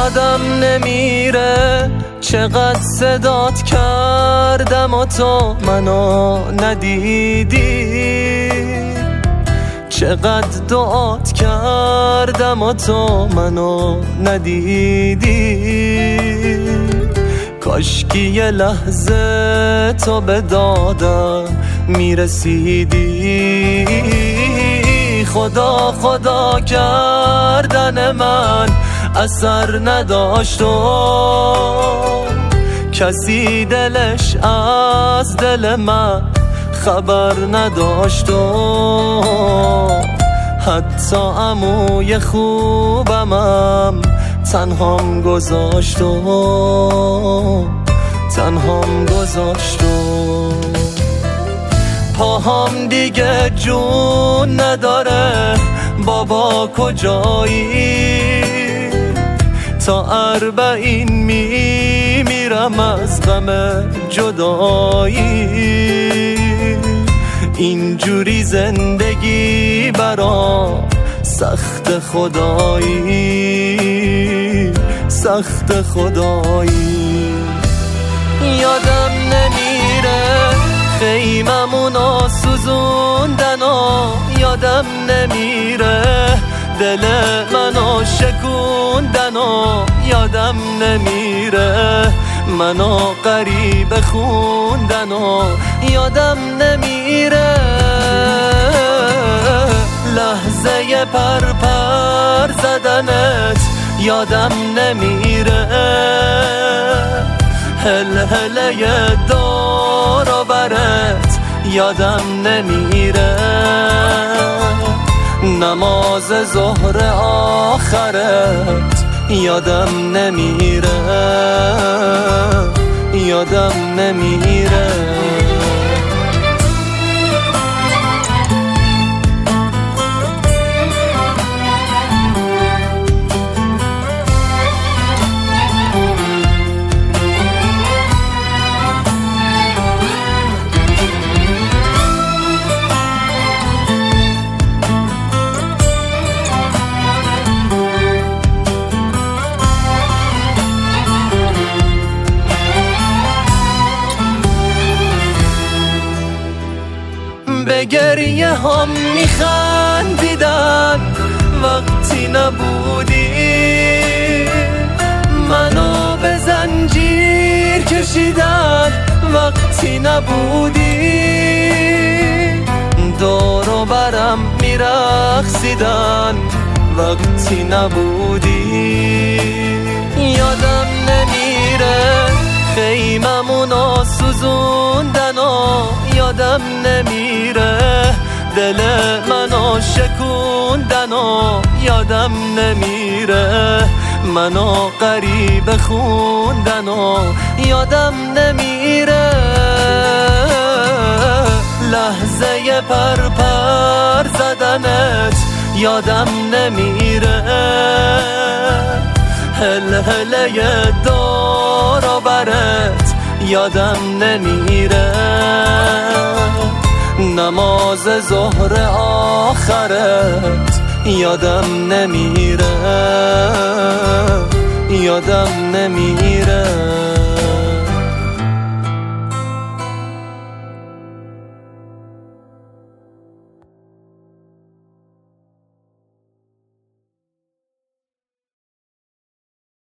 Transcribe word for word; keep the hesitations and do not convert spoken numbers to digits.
یادم نمیره چقدر صدات کردم و تو منو ندیدی، چقدر دعات کردم و تو منو ندیدی. کاشکی یه لحظه تو به دادم میرسیدی. خدا خدا کردن من اثر نداشت و کسی دلش از دل من خبر نداشت و حتی عموی خوبمم تنهام گذاشت و تنهام گذاشت و پاهام دیگه جون نداره بابا کجایی؟ تا اربعین میمیرم از غم جدایی. اینجوری زندگی برام سخت خدایی، سخت خدایی. یادم نمیره خیممونو سوزوندن و یادم نمیره دل منو شکوندن و یادم نمیره منو غریبه خوندن و یادم نمیره لحظه پر پر زدنت یادم نمیره هل هله دور و برت یادم نمیره نماز ظهر آخرت یادم نمیره یادم نمیره به گریه هم میخندیدن وقتی نبودی منو به زنجیر کشیدن وقتی نبودی دور و برم میرقصیدن وقتی نبودی یادم نمیره خیممونو سوزوندن و یادم نمیره دل منو شکوندن و یادم نمیره منو غریبه خوندن و یادم نمیره لحظه پر پر زدنت یادم نمیره هل هله دور و برت یادم نمیره نماز ظهر آخرت یادم نمیره یادم نمیره